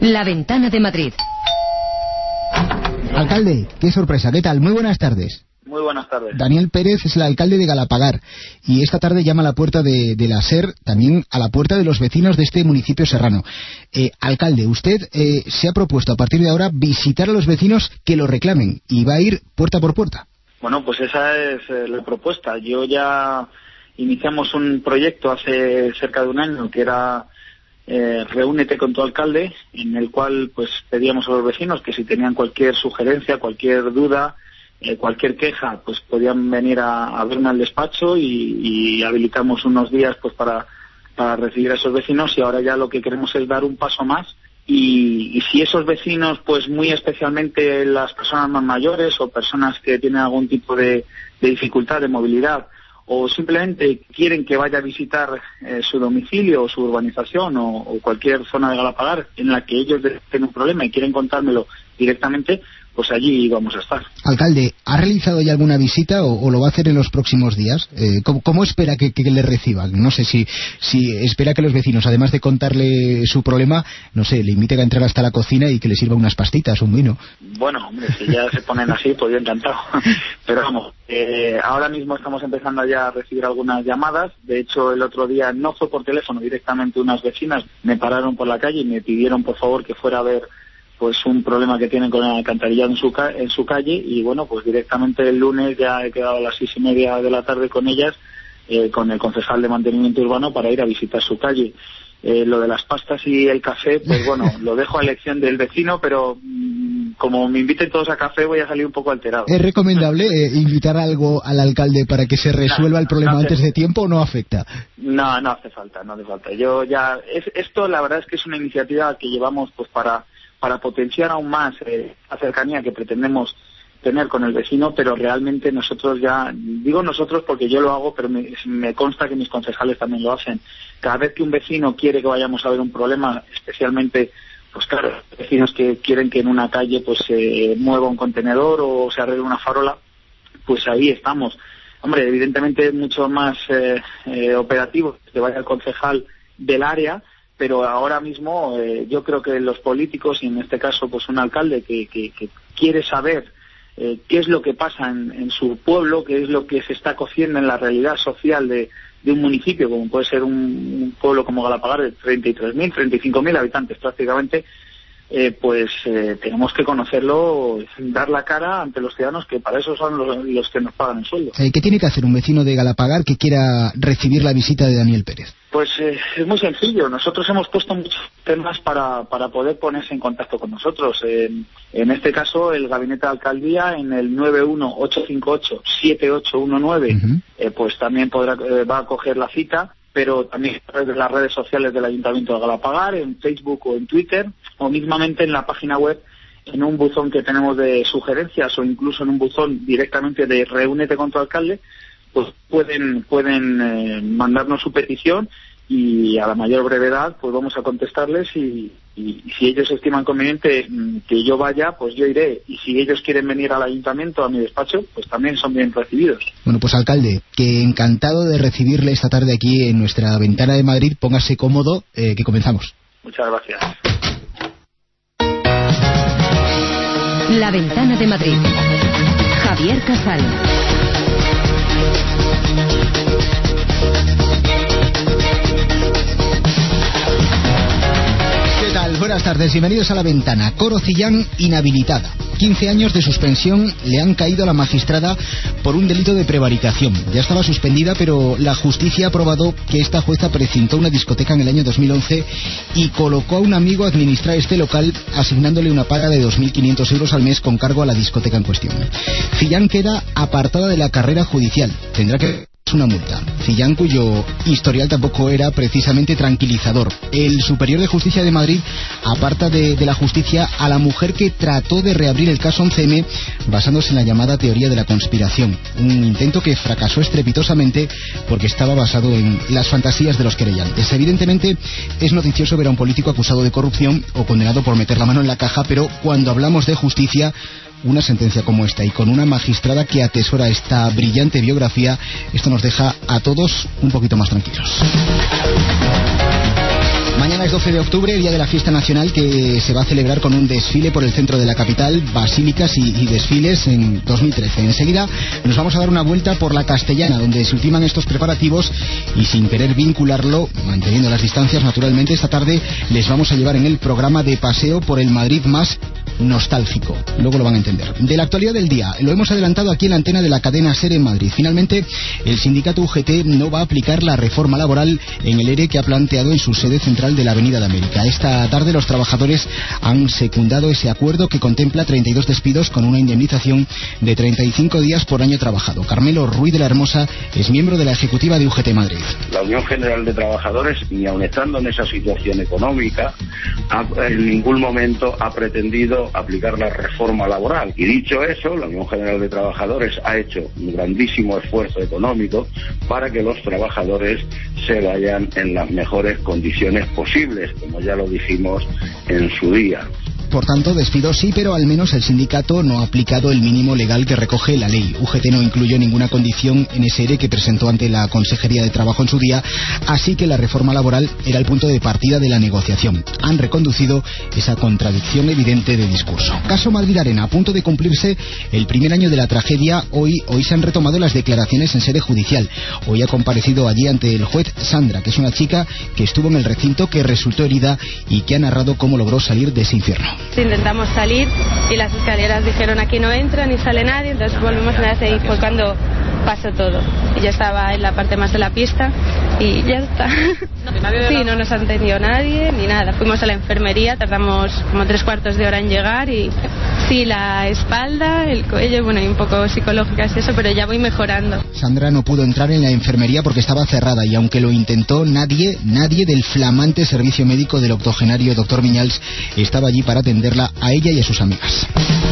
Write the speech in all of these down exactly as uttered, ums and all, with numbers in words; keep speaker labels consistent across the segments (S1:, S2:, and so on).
S1: La Ventana de Madrid.
S2: Alcalde, qué sorpresa, ¿qué tal? Muy buenas tardes.
S3: Muy buenas tardes.
S2: Daniel Pérez es el alcalde de Galapagar y esta tarde llama a la puerta de, de la SER, también a la puerta de los vecinos de este municipio serrano. Eh, alcalde, usted eh, se ha propuesto a partir de ahora visitar a los vecinos que lo reclamen y va a ir puerta por puerta.
S3: Bueno, pues esa es eh, la propuesta. Yo ya iniciamos un proyecto hace cerca de un año que era eh, Reúnete con tu alcalde, en el cual pues pedíamos a los vecinos que si tenían cualquier sugerencia, cualquier duda, Eh, cualquier queja, pues podían venir a, a verme al despacho y, y habilitamos unos días pues para, para recibir a esos vecinos, y ahora ya lo que queremos es dar un paso más y, y si esos vecinos, pues muy especialmente las personas más mayores o personas que tienen algún tipo de, de dificultad de movilidad o simplemente quieren que vaya a visitar eh, su domicilio o su urbanización o, o cualquier zona de Galapagar en la que ellos tienen un problema y quieren contármelo directamente, pues allí vamos a estar.
S2: Alcalde, ¿ha realizado ya alguna visita o, o lo va a hacer en los próximos días? Eh, ¿cómo, ¿Cómo espera que, que le reciban? No sé si, si espera que los vecinos, además de contarle su problema, no sé, le inviten a entrar hasta la cocina y que le sirva unas pastitas, un vino.
S3: Bueno, hombre, si ya se ponen así, pues yo encantado. Pero vamos, eh, ahora mismo estamos empezando ya a recibir algunas llamadas. De hecho, el otro día no fue por teléfono, directamente unas vecinas me pararon por la calle y me pidieron por favor que fuera a ver pues un problema que tienen con el alcantarillado en su, ca en su calle, y bueno, pues directamente el lunes ya he quedado a las seis y media de la tarde con ellas, eh, con el concejal de mantenimiento urbano, para ir a visitar su calle. Eh, lo de las pastas y el café, pues bueno, lo dejo a elección del vecino, pero mmm, como me inviten todos a café voy a salir un poco alterado.
S2: ¿Es recomendable eh, invitar algo al alcalde para que se resuelva no, el problema no hace, antes de tiempo o no afecta?
S3: No, no hace falta, no hace falta. Yo ya, es, esto la verdad es que es una iniciativa que llevamos pues para para potenciar aún más eh, la cercanía que pretendemos tener con el vecino, pero realmente nosotros ya, digo nosotros porque yo lo hago, pero me, me consta que mis concejales también lo hacen. Cada vez que un vecino quiere que vayamos a ver un problema, especialmente, pues claro, vecinos que quieren que en una calle pues se mueva un contenedor o se arregle una farola, pues ahí estamos. Hombre, evidentemente es mucho más eh, eh, operativo que vaya el concejal del área, pero ahora mismo eh, yo creo que los políticos, y en este caso pues un alcalde que, que, que quiere saber eh, qué es lo que pasa en, en su pueblo, qué es lo que se está cociendo en la realidad social de, de un municipio, como puede ser un, un pueblo como Galapagar de treinta y tres mil, treinta y cinco mil habitantes prácticamente, eh, pues eh, tenemos que conocerlo, dar la cara ante los ciudadanos, que para eso son los, los que nos pagan el sueldo.
S2: ¿Qué tiene que hacer un vecino de Galapagar que quiera recibir la visita de Daniel Pérez?
S3: Pues eh, es muy sencillo. Nosotros hemos puesto muchos temas para, para poder ponerse en contacto con nosotros. Eh, en este caso, el Gabinete de Alcaldía, en el nueve uno ocho cinco ocho siete ocho uno nueve, uh-huh. eh, pues también podrá eh, va a coger la cita, pero también a través de las redes sociales del Ayuntamiento de Galapagar, en Facebook o en Twitter, o mismamente en la página web, en un buzón que tenemos de sugerencias, o incluso en un buzón directamente de Reúnete con tu alcalde, pues pueden pueden eh, mandarnos su petición y a la mayor brevedad pues vamos a contestarles, y, y, y si ellos estiman conveniente que yo vaya, pues yo iré, y si ellos quieren venir al ayuntamiento, a mi despacho, pues también son bien recibidos.
S2: Bueno, pues alcalde, que encantado de recibirle esta tarde aquí en nuestra Ventana de Madrid. Póngase cómodo, eh, que comenzamos.
S3: Muchas gracias.
S1: La Ventana de Madrid. Javier Casal.
S2: ¿Qué tal? Buenas tardes, bienvenidos a La Ventana. Coro Cillán inhabilitada. quince años de suspensión le han caído a la magistrada por un delito de prevaricación. Ya estaba suspendida, pero la justicia ha aprobado que esta jueza precintó una discoteca en el año dos mil once y colocó a un amigo a administrar este local, asignándole una paga de dos mil quinientos euros al mes con cargo a la discoteca en cuestión. Cillán queda apartada de la carrera judicial. Tendrá que una multa. Cillán, cuyo historial tampoco era precisamente tranquilizador. El Superior de Justicia de Madrid aparta de, de la justicia a la mujer que trató de reabrir el caso once eme basándose en la llamada teoría de la conspiración. Un intento que fracasó estrepitosamente porque estaba basado en las fantasías de los querellantes. Evidentemente es noticioso ver a un político acusado de corrupción o condenado por meter la mano en la caja, pero cuando hablamos de justicia, una sentencia como esta y con una magistrada que atesora esta brillante biografía, esto nos deja a todos un poquito más tranquilos. Mañana es doce de octubre, día de la fiesta nacional, que se va a celebrar con un desfile por el centro de la capital, basílicas y, y desfiles en dos mil trece. Enseguida nos vamos a dar una vuelta por la Castellana, donde se ultiman estos preparativos, y sin querer vincularlo, manteniendo las distancias naturalmente, esta tarde les vamos a llevar en el programa de paseo por el Madrid más nostálgico. Luego lo van a entender. De la actualidad del día, lo hemos adelantado aquí en la antena de la cadena SER en Madrid. Finalmente, el sindicato U G T no va a aplicar la reforma laboral en el ERE que ha planteado en su sede central de la Avenida de América. Esta tarde los trabajadores han secundado ese acuerdo que contempla treinta y dos despidos con una indemnización de treinta y cinco días por año trabajado. Carmelo Ruiz de la Hermosa es miembro de la ejecutiva de U G T Madrid.
S4: La Unión General de Trabajadores, ni aun estando en esa situación económica, ha, en ningún momento ha pretendido aplicar la reforma laboral. Y dicho eso, la Unión General de Trabajadores ha hecho un grandísimo esfuerzo económico para que los trabajadores se vayan en las mejores condiciones posibles, como ya lo dijimos en su día.
S2: Por tanto, despido sí, pero al menos el sindicato no ha aplicado el mínimo legal que recoge la ley. U G T no incluyó ninguna condición en ese ERE que presentó ante la Consejería de Trabajo en su día, así que la reforma laboral era el punto de partida de la negociación. Han reconducido esa contradicción evidente de discurso. Caso Madrid Arena, a punto de cumplirse el primer año de la tragedia. Hoy, hoy se han retomado las declaraciones en sede judicial. Hoy ha comparecido allí ante el juez Sandra, que es una chica que estuvo en el recinto, que resultó herida y que ha narrado cómo logró salir de ese infierno.
S5: Intentamos salir y las escaleras dijeron aquí no entra ni sale nadie, entonces volvimos a hacer y fue cuando pasó todo. Y ya estaba en la parte más de la pista y ya está. Sí, no nos atendió nadie ni nada. Fuimos a la enfermería, tardamos como tres cuartos de hora en llegar y sí, la espalda, el cuello, bueno, y un poco psicológicas y eso, pero ya voy mejorando.
S2: Sandra no pudo entrar en la enfermería porque estaba cerrada y aunque lo intentó, nadie, nadie del flamante servicio médico del octogenario doctor Viñals estaba allí para atenderla a ella y a sus amigas.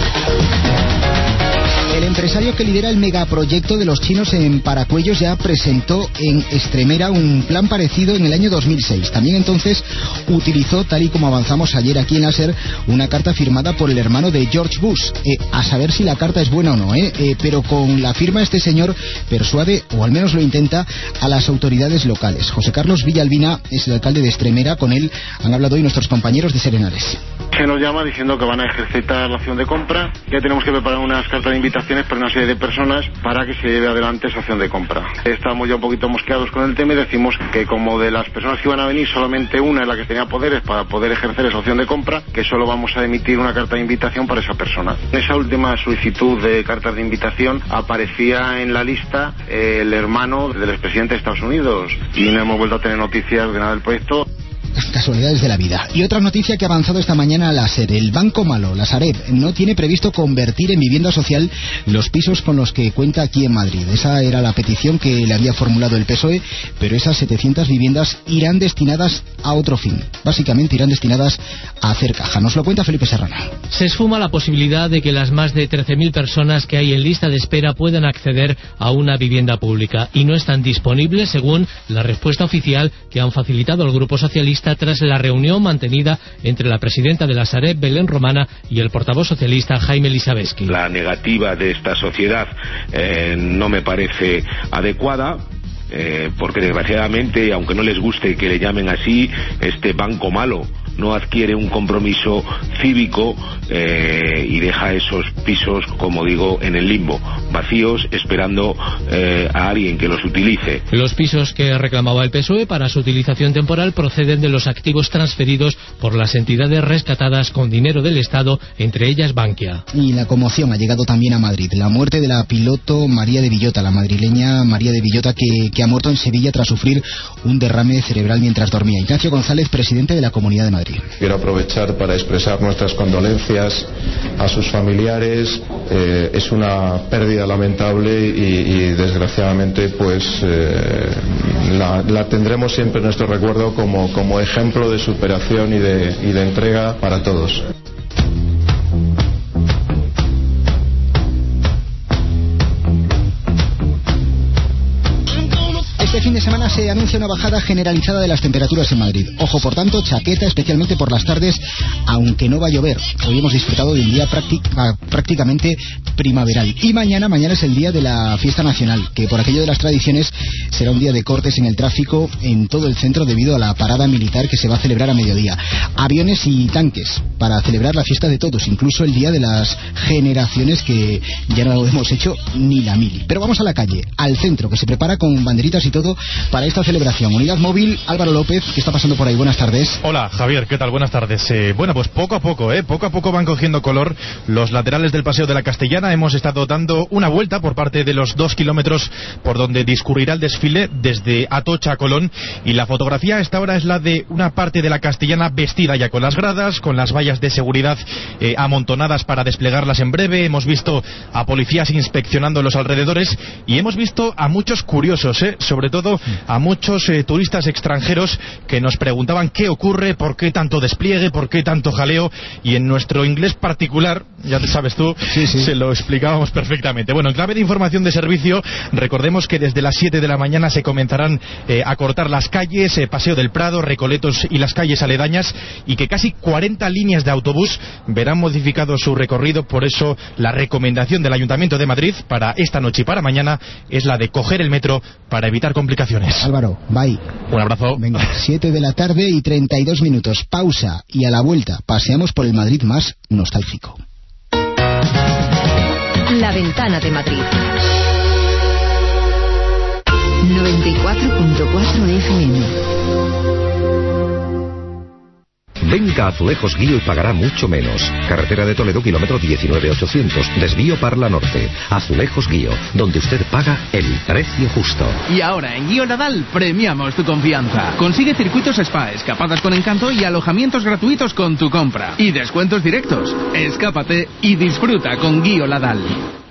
S2: El empresario que lidera el megaproyecto de los chinos en Paracuellos ya presentó en Extremera un plan parecido en el año dos mil seis. También entonces utilizó, tal y como avanzamos ayer aquí en la SER, una carta firmada por el hermano de George Bush. Eh, a saber si la carta es buena o no, ¿eh? Eh, pero con la firma este señor persuade, o al menos lo intenta, a las autoridades locales. José Carlos Villalbina es el alcalde de Extremera. Con él han hablado hoy nuestros compañeros de Serenares.
S6: Se nos llama diciendo que van a ejercitar la acción de compra. Ya tenemos que preparar unas cartas de invitaciones para una serie de personas para que se lleve adelante esa acción de compra. Estamos ya un poquito mosqueados con el tema y decimos que como de las personas que iban a venir solamente una es la que tenía poderes para poder ejercer esa opción de compra, que solo vamos a emitir una carta de invitación para esa persona. En esa última solicitud de cartas de invitación aparecía en la lista el hermano del expresidente de Estados Unidos y no hemos vuelto a tener noticias de nada del proyecto.
S2: Casualidades de la vida. Y otra noticia que ha avanzado esta mañana a la SER. El Banco Malo, la Sareb, no tiene previsto convertir en vivienda social los pisos con los que cuenta aquí en Madrid. Esa era la petición que le había formulado el P S O E, pero esas setecientas viviendas irán destinadas a otro fin. Básicamente irán destinadas a hacer caja. Nos lo cuenta Felipe Serrano.
S7: Se esfuma la posibilidad de que las más de trece mil personas que hay en lista de espera puedan acceder a una vivienda pública y no están disponibles, según la respuesta oficial que han facilitado el Grupo Socialista tras la reunión mantenida entre la presidenta de la Sareb, Belén Romana, y el portavoz socialista, Jaime Elisabetsky.
S8: La negativa de esta sociedad eh, no me parece adecuada. Eh, porque desgraciadamente, aunque no les guste que le llamen así, este Banco Malo no adquiere un compromiso cívico eh, y deja esos pisos, como digo, en el limbo, vacíos, esperando eh, a alguien que los utilice.
S7: Los pisos que reclamaba el P S O E para su utilización temporal proceden de los activos transferidos por las entidades rescatadas con dinero del Estado, entre ellas Bankia.
S2: Y la conmoción ha llegado también a Madrid. La muerte de la piloto María de Villota, la madrileña María de Villota, que, que ha muerto en Sevilla tras sufrir un derrame cerebral mientras dormía. Ignacio González, presidente de la Comunidad de Madrid.
S9: Quiero aprovechar para expresar nuestras condolencias a sus familiares. Eh, es una pérdida lamentable y, y desgraciadamente pues eh, la, la tendremos siempre en nuestro recuerdo como, como ejemplo de superación y de, y de entrega para todos.
S2: Este este fin de semana se anuncia una bajada generalizada de las temperaturas en Madrid. Ojo, por tanto, chaqueta, especialmente por las tardes, aunque no va a llover. Hoy hemos disfrutado de un día práctica, prácticamente primaveral. Y mañana, mañana es el día de la fiesta nacional, que por aquello de las tradiciones será un día de cortes en el tráfico en todo el centro debido a la parada militar que se va a celebrar a mediodía. Aviones y tanques para celebrar la fiesta de todos, incluso el día de las generaciones, que ya no lo hemos hecho ni la mili. Pero vamos a la calle, al centro, que se prepara con banderitas y todo para esta celebración. Unidad Móvil, Álvaro López, ¿qué está pasando por ahí? Buenas tardes.
S10: Hola, Javier, ¿qué tal? Buenas tardes. Eh, bueno, pues poco a poco, ¿eh? Poco a poco van cogiendo color los laterales del Paseo de la Castellana. Hemos estado dando una vuelta por parte de los dos kilómetros por donde discurrirá el desfile desde Atocha a Colón, y la fotografía a esta hora es la de una parte de la Castellana vestida ya con las gradas, con las vallas de seguridad eh, amontonadas para desplegarlas en breve. Hemos visto a policías inspeccionando los alrededores y hemos visto a muchos curiosos, ¿eh? Sobre todo a muchos eh, turistas extranjeros que nos preguntaban qué ocurre, por qué tanto despliegue, por qué tanto jaleo, y en nuestro inglés particular, ya te sabes tú, sí, sí. se lo explicábamos perfectamente. Bueno, en clave de información de servicio, recordemos que desde las siete de la mañana se comenzarán eh, a cortar las calles, eh, Paseo del Prado, Recoletos y las calles aledañas, y que casi cuarenta líneas de autobús verán modificado su recorrido. Por eso la recomendación del Ayuntamiento de Madrid para esta noche y para mañana es la de coger el metro para evitar complicaciones.
S2: Álvaro, bye.
S10: Un abrazo.
S2: Venga, siete de la tarde y treinta y dos minutos. Pausa, y a la vuelta paseamos por el Madrid más nostálgico.
S1: La Ventana de Madrid. noventa y cuatro punto cuatro F M.
S11: Venga a Azulejos Guío y pagará mucho menos. Carretera de Toledo, kilómetro diecinueve ochocientos, desvío Parla Norte. Azulejos Guío, donde usted paga el precio justo.
S12: Y ahora en Guío Nadal premiamos tu confianza. Consigue circuitos spa, escapadas con encanto y alojamientos gratuitos con tu compra. Y descuentos directos. Escápate y disfruta con Guío Nadal.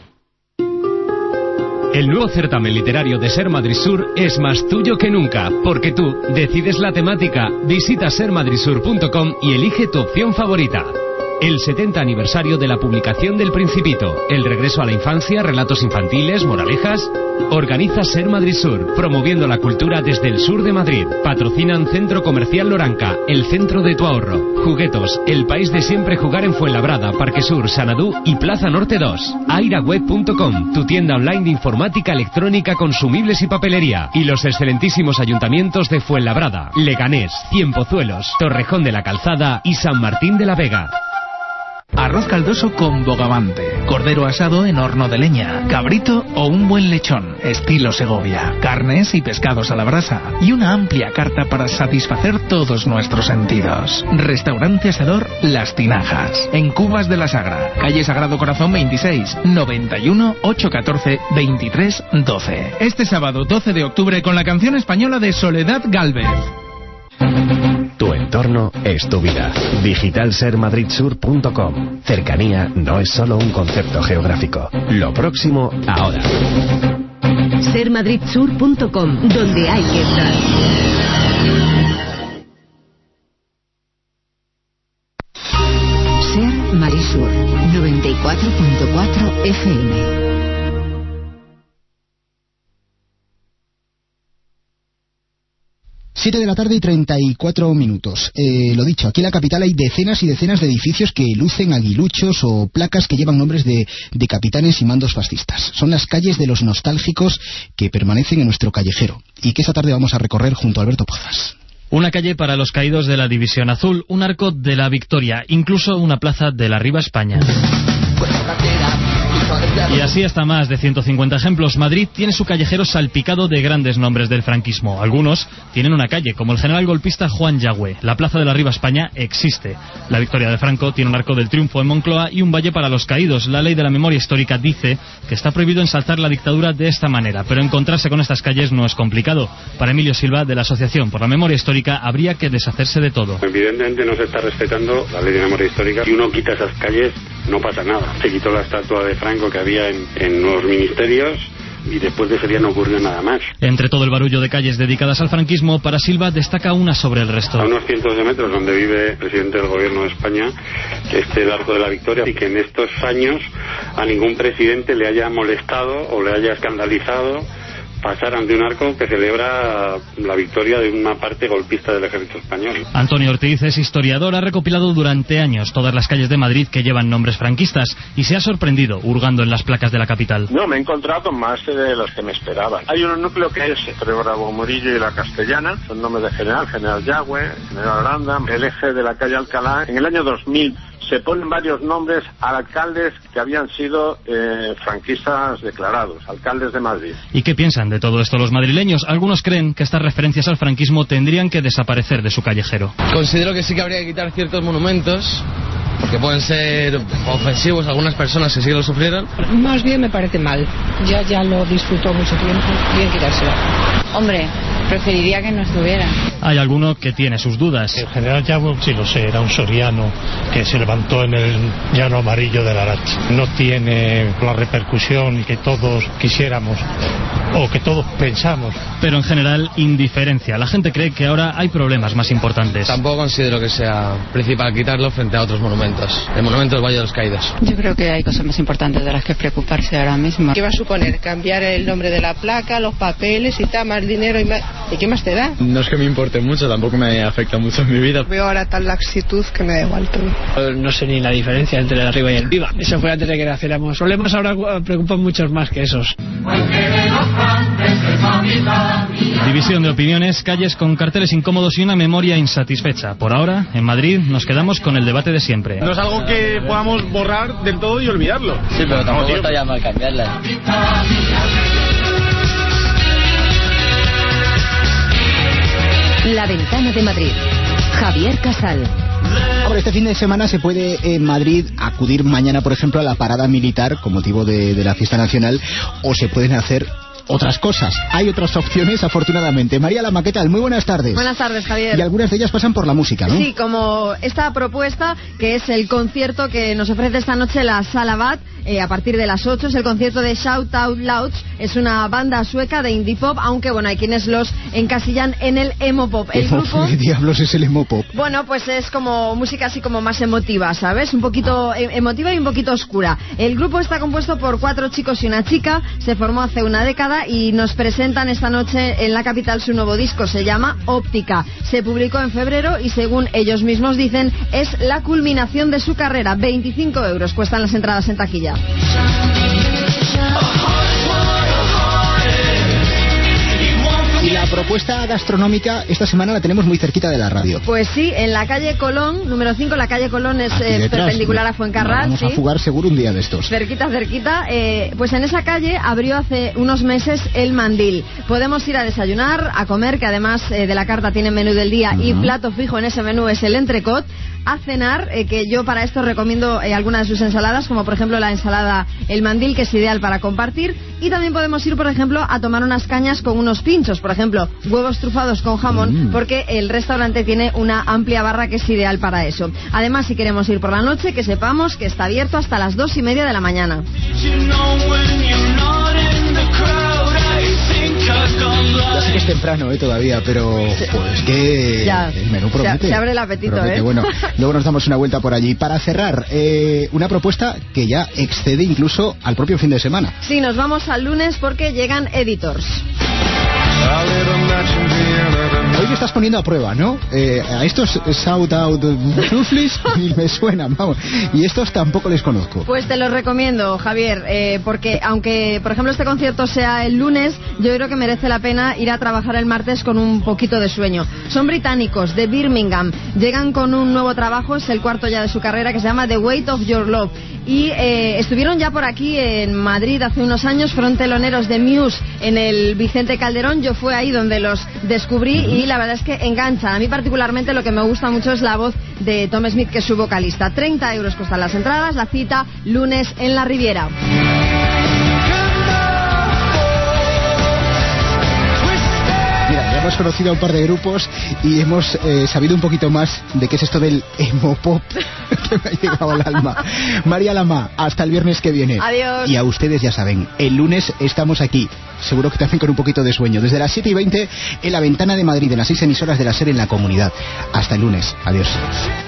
S13: El nuevo certamen literario de Ser Madrid Sur es más tuyo que nunca, porque tú decides la temática. Visita ser madrid sur punto com y elige tu opción favorita. El setenta aniversario de la publicación del Principito, el regreso a la infancia, relatos infantiles, moralejas. Organiza Ser Madrid Sur, promoviendo la cultura desde el sur de Madrid. Patrocinan Centro Comercial Loranca, el centro de tu ahorro. Juguetos, el país de siempre jugar en Fuenlabrada, Parque Sur, Sanadú y Plaza Norte dos. airaweb punto com, tu tienda online de informática electrónica, consumibles y papelería. Y los excelentísimos ayuntamientos de Fuenlabrada, Leganés, Cienpozuelos, Torrejón de la Calzada y San Martín de la Vega.
S12: Arroz caldoso con bogavante, cordero asado en horno de leña, cabrito o un buen lechón, estilo Segovia, carnes y pescados a la brasa y una amplia carta para satisfacer todos nuestros sentidos. Restaurante Asador Las Tinajas, en Cubas de la Sagra, calle Sagrado Corazón veintiséis, noventa y uno, ochocientos catorce, veintitrés doce. Este sábado doce de octubre con la canción española de Soledad Gálvez.
S14: Tu entorno es tu vida. digital ser madrid sur punto com. Cercanía no es solo un concepto geográfico. Lo próximo, ahora.
S1: ser madrid sur punto com, donde hay que estar. Ser Marisur, noventa y cuatro punto cuatro F M.
S2: siete de la tarde y treinta y cuatro minutos. Eh, lo dicho, aquí en la capital hay decenas y decenas de edificios que lucen aguiluchos o placas que llevan nombres de, de capitanes y mandos fascistas. Son las calles de los nostálgicos que permanecen en nuestro callejero y que esta tarde vamos a recorrer junto a Alberto Pozas.
S15: Una calle para los caídos de la División Azul, un arco de la Victoria, incluso una plaza de la Riva España. Y así hasta más de ciento cincuenta ejemplos. Madrid tiene su callejero salpicado de grandes nombres del franquismo. Algunos tienen una calle, como el general golpista Juan Yagüe. La Plaza de la Riva España existe. La Victoria de Franco tiene un Arco del Triunfo en Moncloa y un valle para los caídos. La ley de la memoria histórica dice que está prohibido ensalzar la dictadura de esta manera, pero encontrarse con estas calles no es complicado. Para Emilio Silva, de la Asociación por la Memoria Histórica, habría que deshacerse de todo.
S16: Evidentemente no se está respetando la ley de memoria histórica. Si uno quita esas calles, no pasa nada. Se quitó la estatua de Franco que había en, en los ministerios y después de ese día no ocurrió nada más.
S15: Entre todo el barullo de calles dedicadas al franquismo, para Silva destaca una sobre el resto.
S16: A unos cientos de metros donde vive el presidente del gobierno de España, que esté el Arco de la Victoria, y que en estos años a ningún presidente le haya molestado o le haya escandalizado pasar ante un arco que celebra la victoria de una parte golpista del ejército español.
S15: Antonio Ortiz es historiador, ha recopilado durante años todas las calles de Madrid que llevan nombres franquistas y se ha sorprendido hurgando en las placas de la capital.
S6: No, me he encontrado con más de los que me esperaban. Hay un núcleo que es entre Bravo Murillo y la Castellana, son nombres de general, general Yagüe, general Aranda, el eje de la calle Alcalá. En el año dos mil se ponen varios nombres a alcaldes que habían sido eh, franquistas declarados, alcaldes de Madrid.
S15: ¿Y qué piensan de todo esto los madrileños? Algunos creen que estas referencias al franquismo tendrían que desaparecer de su callejero.
S17: Considero que sí que habría que quitar ciertos monumentos, porque pueden ser ofensivos a algunas personas que sí lo sufrieron.
S18: Más bien me parece mal. Ya ya lo disfrutó mucho tiempo. Bien quitárselo.
S19: Hombre, preferiría que no estuviera.
S15: Hay alguno que tiene sus dudas.
S20: El general Yagüe, sí lo sé, era un soriano que se levantó en el llano amarillo de Larache. No tiene la repercusión que todos quisiéramos o que todos pensamos.
S15: Pero en general, indiferencia. La gente cree que ahora hay problemas más importantes.
S17: Tampoco considero que sea principal quitarlo frente a otros monumentos. El monumento del Valle de los Caídos.
S19: Yo creo que hay cosas más importantes de las que preocuparse ahora mismo.
S18: ¿Qué va a suponer? Cambiar el nombre de la placa, los papeles y tal, más dinero y más... ¿Y qué más te da?
S17: No es que me importe mucho, tampoco me afecta mucho en mi vida.
S18: Veo ahora tal laxitud que me da igual todo.
S21: No sé ni la diferencia entre el arriba y el viva. Eso fue antes de que naciéramos. Problemas ahora preocupan muchos más que esos.
S15: División de opiniones, calles con carteles incómodos y una memoria insatisfecha. Por ahora, en Madrid, nos quedamos con el debate de siempre.
S22: No es algo que podamos borrar del todo y olvidarlo.
S17: Sí, pero tampoco está ya mal cambiarla.
S1: La Ventana de Madrid. Javier Casal.
S2: Ahora, este fin de semana se puede en Madrid acudir mañana, por ejemplo, a la parada militar con motivo de, de la fiesta nacional, o se pueden hacer otras cosas. Hay otras opciones, afortunadamente. María Lama, ¿qué tal? Muy buenas tardes.
S23: Buenas tardes, Javier.
S2: Y algunas de ellas pasan por la música, ¿no?
S23: Sí, como esta propuesta, que es el concierto que nos ofrece esta noche la Sala Bat, eh, a partir de las ocho, es el concierto de Shout Out Loud. Es una banda sueca de indie pop, aunque bueno, hay quienes los encasillan en el emo pop. El grupo...
S2: ¿Qué diablos es el emo pop?
S23: Bueno, pues es como música así como más emotiva, ¿sabes? Un poquito emotiva y un poquito oscura. El grupo está compuesto por cuatro chicos y una chica, se formó hace una década y nos presentan esta noche en la capital su nuevo disco, se llama Óptica. Se publicó en febrero y según ellos mismos dicen es la culminación de su carrera. veinticinco euros cuestan las entradas en taquilla.
S2: Y la propuesta gastronómica esta semana la tenemos muy cerquita de la radio.
S23: Pues sí, en la calle Colón, número cinco, la calle Colón es eh, detrás, perpendicular a Fuencarral.
S2: Vamos
S23: ¿sí?
S2: a jugar seguro un día de estos.
S23: Cerquita, cerquita. Eh, pues en esa calle abrió hace unos meses el Mandil. Podemos ir a desayunar, a comer, que además eh, de la carta tienen menú del día uh-huh. y plato fijo en ese menú es el entrecot. A cenar, eh, que yo para esto recomiendo eh, algunas de sus ensaladas, como por ejemplo la ensalada El Mandil, que es ideal para compartir. Y también podemos ir, por ejemplo, a tomar unas cañas con unos pinchos, por ejemplo, huevos trufados con jamón, mm. porque el restaurante tiene una amplia barra que es ideal para eso. Además, si queremos ir por la noche, que sepamos que está abierto hasta las dos y media de la mañana.
S2: Ya sé que es temprano, eh, todavía, pero pues que
S23: ya,
S2: el menú promete.
S23: Se, se abre el apetito,
S2: promete.
S23: ¿eh?
S2: Bueno, luego nos damos una vuelta por allí. Para cerrar, eh, una propuesta que ya excede incluso al propio fin de semana.
S23: Sí, nos vamos al lunes porque llegan Editors.
S2: Hoy me estás poniendo a prueba, ¿no? Eh, a estos Shout Out Truffles ni me suenan, vamos. Y estos tampoco les conozco.
S23: Pues te los recomiendo, Javier, eh, porque aunque, por ejemplo, este concierto sea el lunes, yo creo que merece la pena ir a trabajar el martes con un poquito de sueño. Son británicos, de Birmingham. Llegan con un nuevo trabajo, es el cuarto ya de su carrera, que se llama The Weight of Your Love. Y eh, estuvieron ya por aquí en Madrid hace unos años, fueron teloneros de Muse en el Vicente Calderón. Yo fui ahí donde los descubrí y la verdad es que enganchan. A mí particularmente lo que me gusta mucho es la voz de Tom Smith, que es su vocalista. treinta euros cuestan las entradas, la cita lunes en la Riviera.
S2: Mira, ya hemos conocido a un par de grupos y hemos eh, sabido un poquito más de qué es esto del emo pop que me ha llegado al alma. María Lama, hasta el viernes que viene.
S23: Adiós.
S2: Y a ustedes ya saben, el lunes estamos aquí, seguro que también con un poquito de sueño, desde las siete y veinte en la Ventana de Madrid, en las seis emisoras de la SER en la comunidad. Hasta el lunes. Adiós.